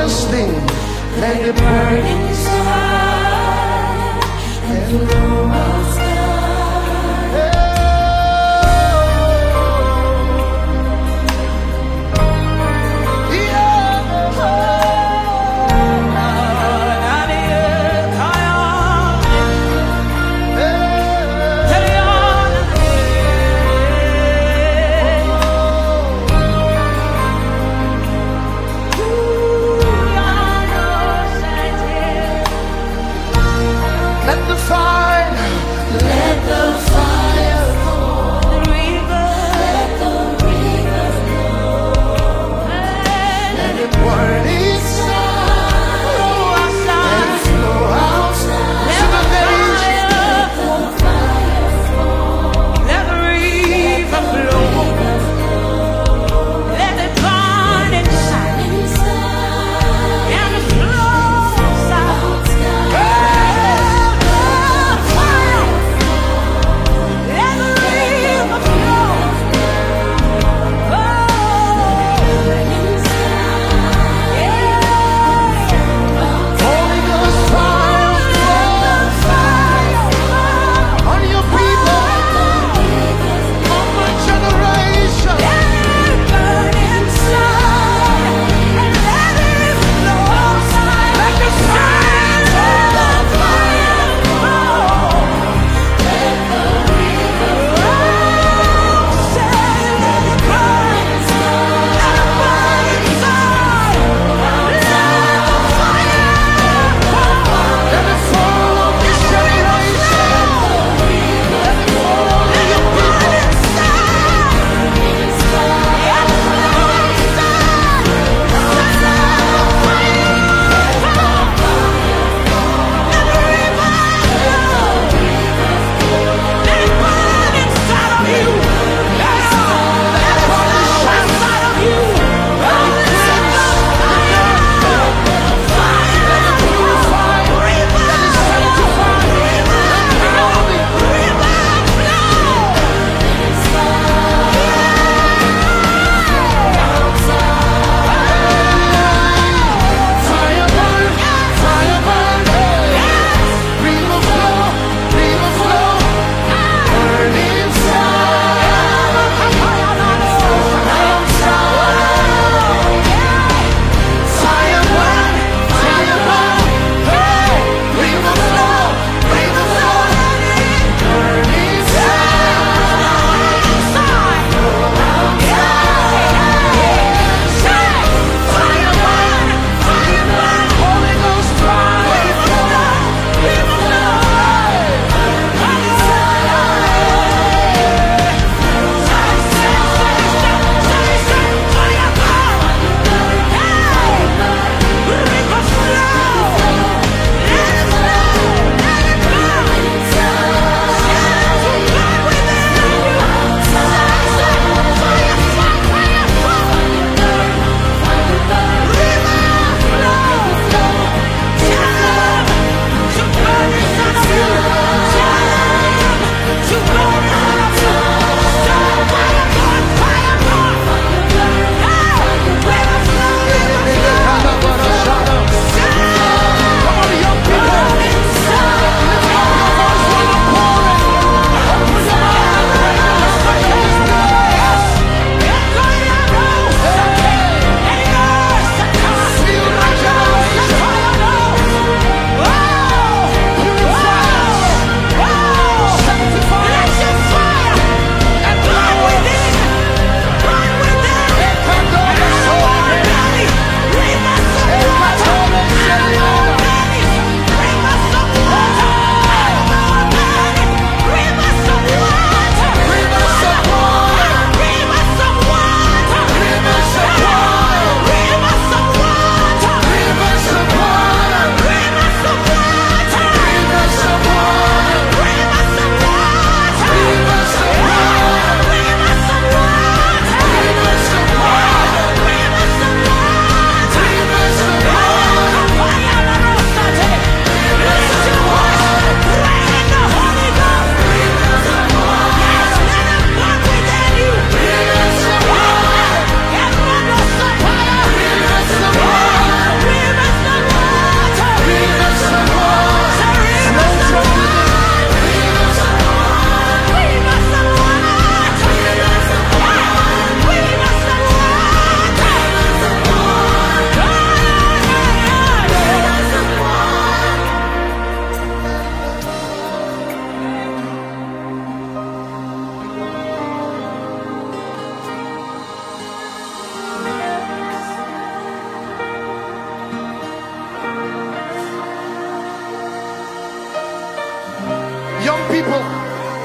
this thing, let it burn inside and flow outside.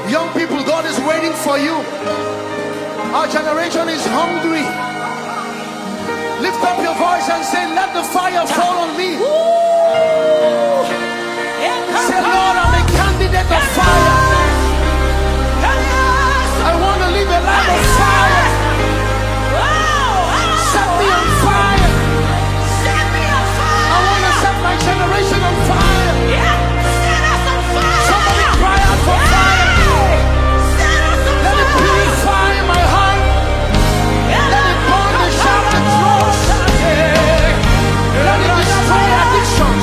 Young people, God is waiting for you. Our generation is hungry. Lift up your voice and say, let the fire fall on me. Say, Lord, I'm a candidate of fire. I want to live a life of fire. Set me on fire. I want to set my generation on fire. Somebody cry out for fire. Let it purify my heart. Let it burn the shattered dross. Let it destroy addictions.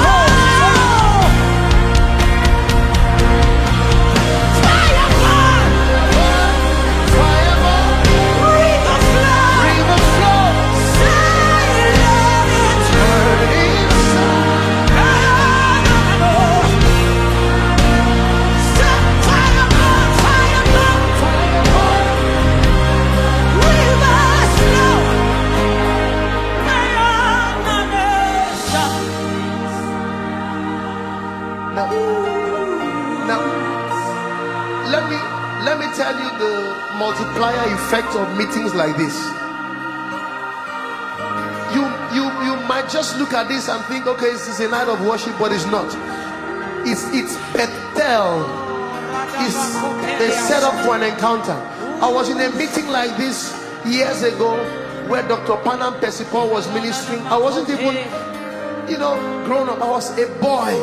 Let me tell you the multiplier effect of meetings like this. You might just look at this and think, okay, this is a night of worship, but it's not. It's Bethel. It's a setup for an encounter. I was in a meeting like this years ago where Dr. Panam Pesipor was ministering. I wasn't even, grown up. I was a boy.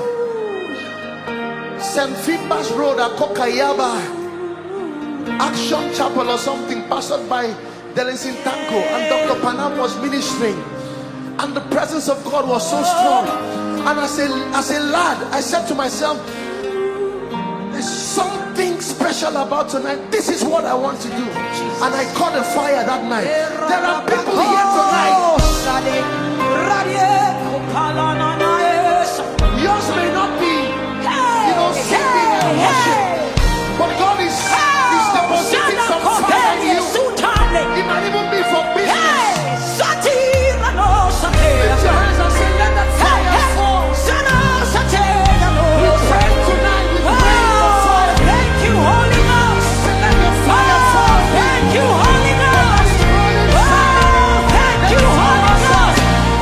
St. Philip's Road at Kokayaba Action Chapel or something, pastored by Delesin Tanko, and Dr. Panam was ministering, and the presence of God was so strong. And as a lad, I said to myself, there's something special about tonight. This is what I want to do. And I caught a fire that night. There are people here tonight. Yours may not be singing and worship, but God is depositing some fire in you. It might even be for business. Lift your hands and say, let that fire fall. We pray tonight with rain of fire. Thank you, Holy Ghost. Let the fire fall. Thank you, Holy Ghost. Thank you, Holy Ghost.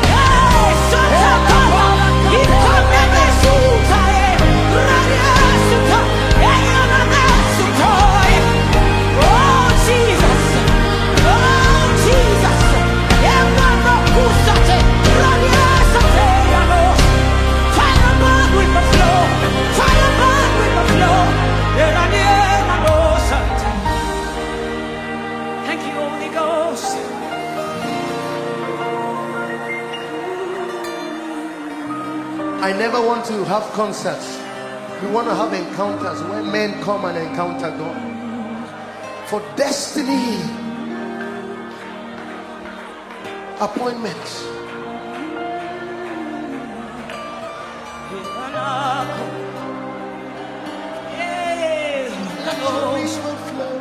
I never want to have concerts. We want to have encounters where men come and encounter God. For destiny appointments. Let your whisper flow.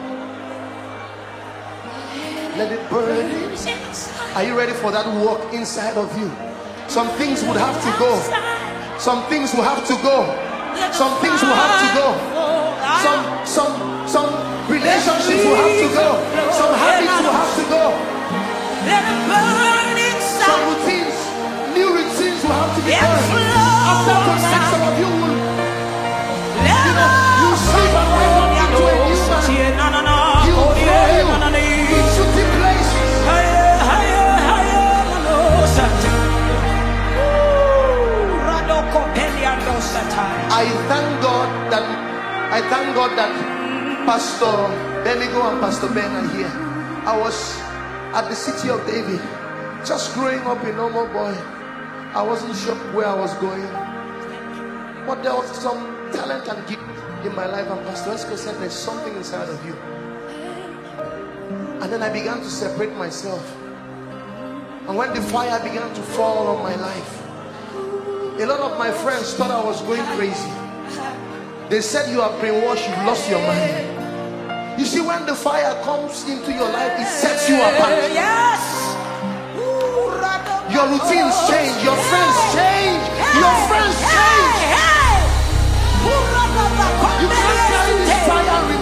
Let it burn. Are you ready for that work inside of you? Some things would have to go. Some things will have to go. Some things will have to go. Some relationships will have to go. Some habits will have to go. Some routines, new routines will have to be done. After tonight, some of you will, you sleep and wake up into a new man. He will throw you into deep places. I thank God that Pastor Bemigo and Pastor Ben are here. I was at the City of David, just growing up a normal boy. I wasn't sure where I was going, but there was some talent and gift in my life, and Pastor Esco said there's something inside of you. And then I began to separate myself, and when the fire began to fall on my life, a lot of my friends thought I was going crazy. They said, you are brainwashed, you've lost your mind. You see, when the fire comes into your life, it sets you apart. Yes. Your routines change, your friends change, your friends change. You can't carry this fire and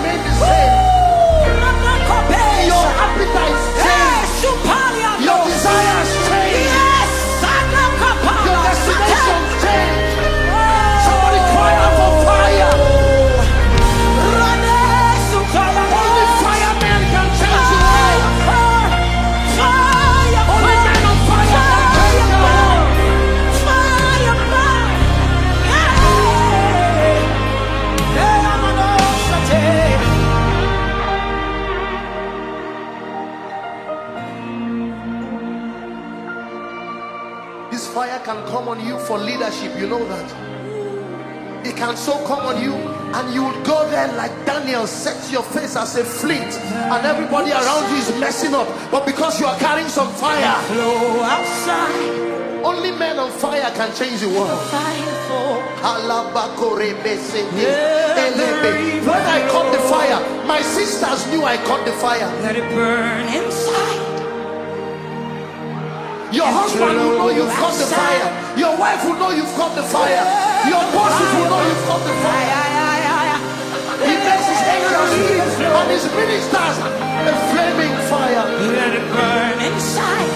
This fire can come on you for leadership, you know that. It can so come on you, and you will go there like Daniel, set your face as a flint, and everybody around you is messing up. But because you are carrying some fire, Flow outside. only men on fire can change the world. Fire fall. When I caught the fire, my sisters knew I caught the fire. Let it burn inside. Your husband will know you've caught the fire. Your wife will know you've caught the fire. Your bosses will know you've caught the fire. He makes his angels and his ministers a flaming fire. Let it burn inside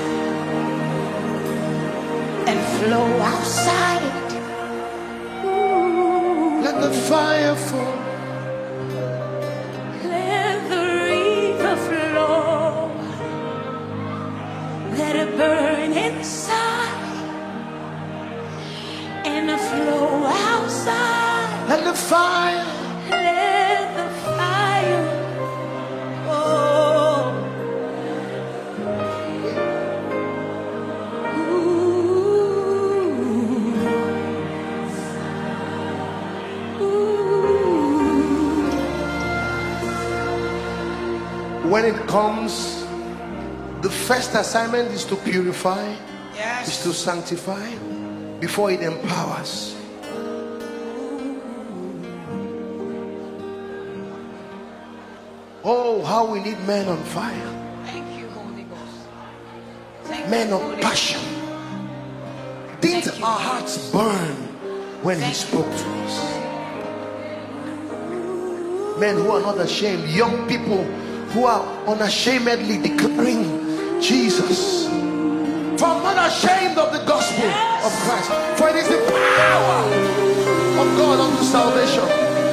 and flow outside. Let the fire fall. Let the river flow. Let it burn inside and flow outside. Let the fire. Let the fire. Oh. When it comes, the first assignment is to purify, is to sanctify before it empowers. Oh, how we need men on fire, Thank you, Holy Ghost. Thank men you, of Holy passion. Didn't Thank you, our Holy hearts burn when he Thank spoke to us? Men who are not ashamed, young people who are unashamedly declaring Jesus. For I'm not ashamed of the gospel of Christ, for it is the power of God unto salvation.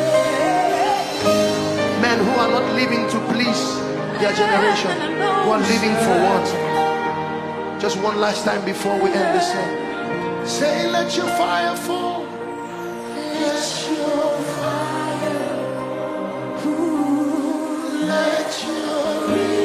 Men who are not living to please their generation, who are living for what? Just one last time before we end this song. Say, let your fire fall. Let your fire. Let your